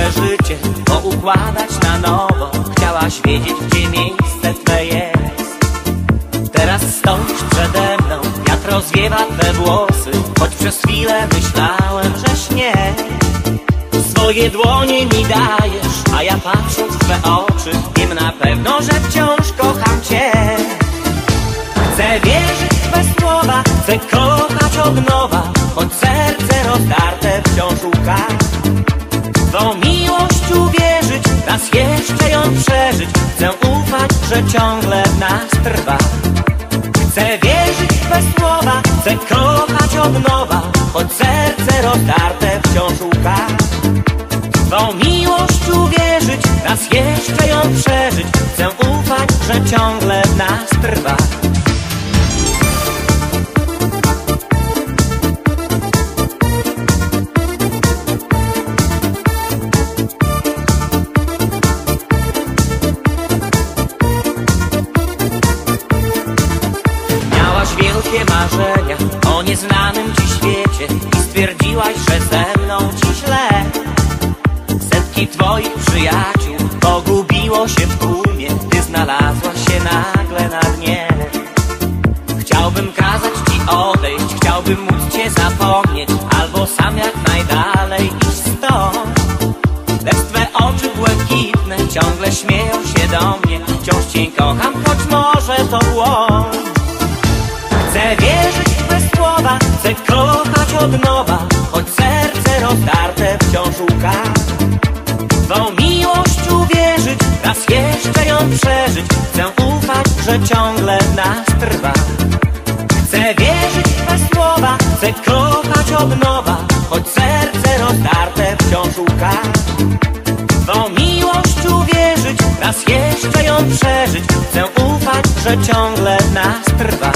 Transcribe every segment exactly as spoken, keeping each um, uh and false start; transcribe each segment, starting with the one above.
swe życie poukładać na nowo. Chciałaś wiedzieć, gdzie miejsce twe jest. Teraz stoisz przede mną, wiatr rozwiewa twe włosy, choć przez chwilę myślałem, żeś nie. Swoje dłonie mi dajesz, a ja patrząc w twe oczy wiem na pewno, że wciąż kocham cię. Chcę wierzyć w twe słowa, chcę kochać od nowa, choć serce rozdarte wciąż łka. Twą miłość uwierzyć, raz jeszcze ją przeżyć. Chcę ufać, że ciągle w nas trwa. Chcę wierzyć w twe słowa, chcę kochać od nowa, choć serce rozdarte wciąż łka. Twą miłość uwierzyć, raz jeszcze ją przeżyć. Chcę ufać, że ciągle w nas trwa. Wielkie marzenia o nieznanym ci świecie i stwierdziłaś, że ze mną ci źle. Setki twoich przyjaciół pogubiło się w tłumie, ty znalazłaś się nagle na dnie. Chciałbym kazać ci odejść, chciałbym móc cię zapomnieć, albo sam jak najdalej iść stąd. Lecz twe oczy błękitne ciągle śmieją się do mnie. Wciąż cię kocham, choć może to błąd. Chcę wierzyć w twe słowa, chcę kochać od nowa, choć serce rozdarte wciąż łka. Twą miłość uwierzyć, raz jeszcze ją przeżyć. Chcę ufać, że ciągle w nas trwa. Chcę wierzyć w twe słowa, chcę kochać od nowa, choć serce rozdarte wciąż łka. Twą miłość uwierzyć, raz jeszcze ją przeżyć. Chcę ufać, że ciągle w nas trwa.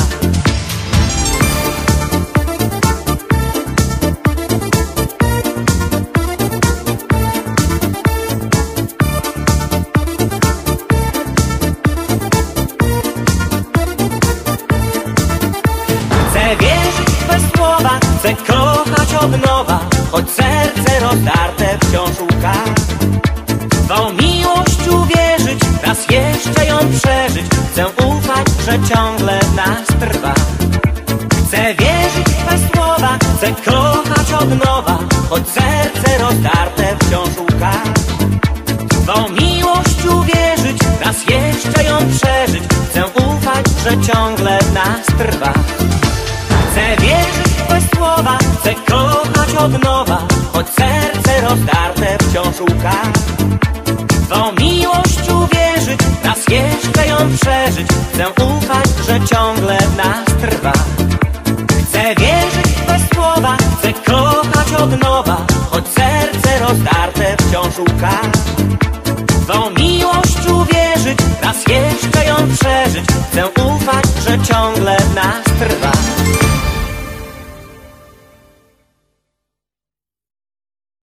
Chcę wierzyć w twe słowa, chcę kochać od nowa, choć serce rozdarte wciąż łka. Twą miłość uwierzyć, raz jeszcze ją przeżyć. Chcę ufać, że ciągle w nas trwa. Chcę wierzyć w twe słowa, chcę kochać od nowa, choć serce rozdarte wciąż łka. Twą miłość uwierzyć, raz jeszcze ją przeżyć. Chcę ufać, że ciągle w nas trwa. Chcę wierzyć w twe słowa, chcę kochać od nowa, choć serce rozdarte wciąż łka. Twą miłość uwierzyć, raz jeszcze ją przeżyć. Chcę ufać, że ciągle w nas trwa. Chcę wierzyć w twe słowa, chcę kochać od nowa, choć serce rozdarte wciąż łka. Twą miłość uwierzyć, raz jeszcze ją przeżyć. Chcę ufać, że ciągle w nas